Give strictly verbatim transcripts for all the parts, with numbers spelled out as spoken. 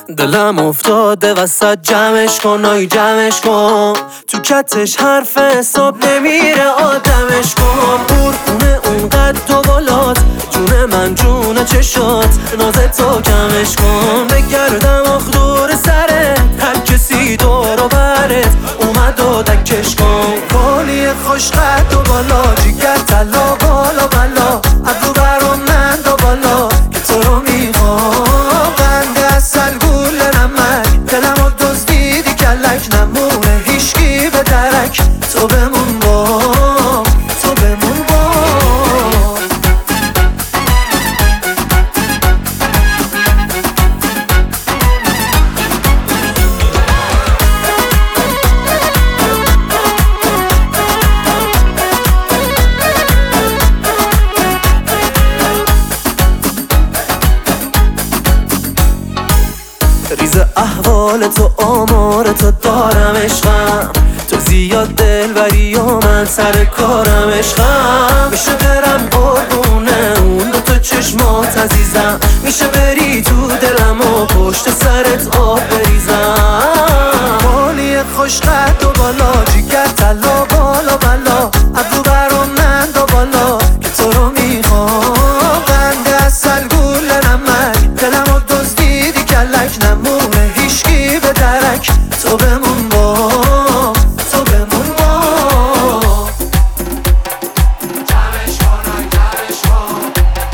دلم افتاده وسط جمعش کن آی جمعش کن، تو کتش حرف حساب نمیره آدمش کن. قربونه اون قد و بالات، جون من جون چشات، ناز تو کمش کن. بگردم آخ دور سرت، هر کسی دور و برت اومد و دکش کن. کالی خوش قد و بالا، جیگر طلا بالا بالا، ابرو برام من دو بالا که تو رو میخوام. قند اصل گول نمک، دلم رو دزدیدی کلک، نمونه هیشگی به درک. تو بمون بام، تو بمون بام. ریز احوال تو آمار تو دارم عشقم، تو زیاد دلبری و من سر کارم عشقم. میشه برم قربونه اون دو تا چشمات عزیزم، میشه بری تو دلم و پشت سرت آب بریزم. مالی خوش قد و بالا، جیگر طلا بالا بالا، ابرو برام من دو بالا که تو رو میخوام. قند اصل گول نمک، دلم رو دزدیدی کلک، نمونه هیشگی به درک. تو بمون بام، تو بمون بام. جمعش کن آی جمعش کن،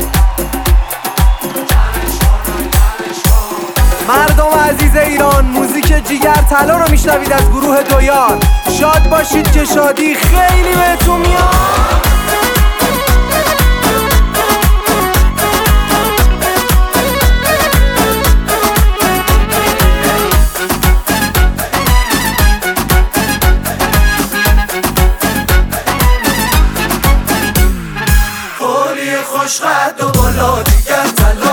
جمعش کن آی جمعش کن. مردم عزیز ایران، موزیک جیگر طلا رو میشنوید از گروه دویان. شاد باشید که شادی خیلی بهتون میاد. خوش قد و بالا، دیگر طلا